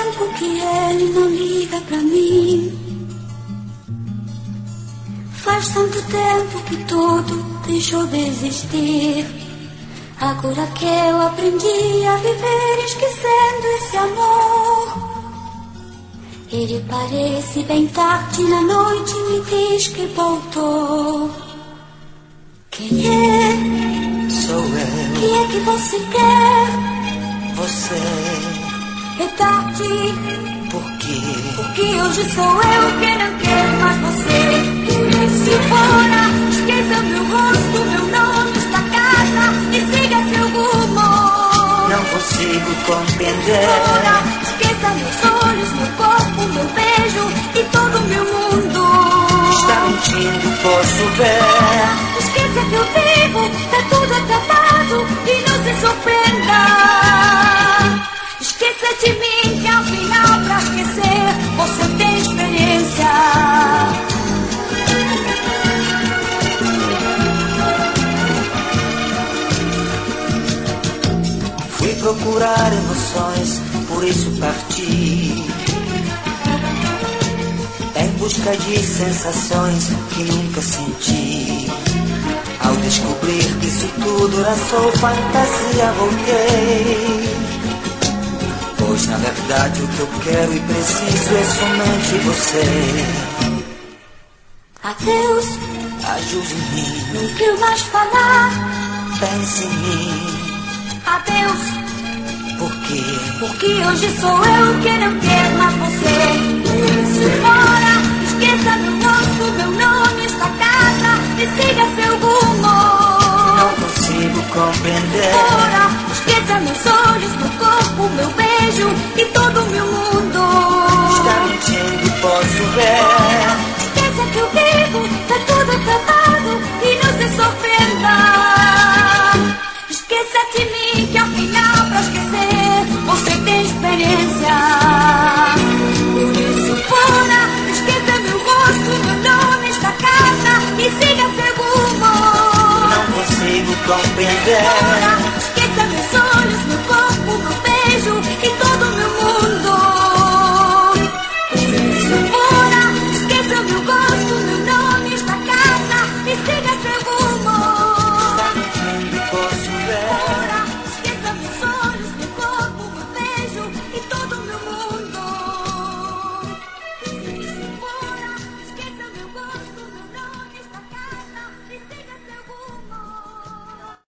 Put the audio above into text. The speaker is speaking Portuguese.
tempo que ele não liga pra mim. Faz tanto tempo que tudo deixou de existir. Agora que eu aprendi a viver esquecendo esse amor. Ele parece bem tarde na noite e me diz que voltou. Quem é? Sou eu. O que é que você quer? Você. É tarde. Por quê? Porque hoje sou eu que não quero mais você. Por isso fora, esqueça meu rosto, meu nome, esta casa e siga seu rumo. Não consigo compreender. Fora, esqueça meus olhos, meu corpo, meu beijo e todo o meu mundo. Está mentindo, posso ver. Esqueça que eu vivo, tá tudo acabado e não se surpreenda. Esqueça de mim que ao final pra esquecer você tem experiência. Fui procurar emoções, por isso parti em busca de sensações que nunca senti. Ao descobrir que isso tudo era só fantasia, voltei. Pois na verdade o que eu quero e preciso é somente você. Adeus, ajude-me, não quero mais falar. pense em mim. Adeus, por quê? porque hoje sou eu que não quero mais você. Por isso fora, esqueça meu rosto, meu nome, esta casa e siga seu rumo. Não consigo compreender. Fora, esqueça meus olhos, meu corpo, meu beijo e todo o meu mundo. Está mentindo, posso ver. Esqueça que eu vivo, tá tudo acabado e não se surpreenda. Esqueça de mim que ao final pra esquecer você tem experiência. Por isso fora, esqueça meu rosto, meu nome, esta casa e siga seu rumo. Não consigo compreender. Fora, esqueça meus olhos.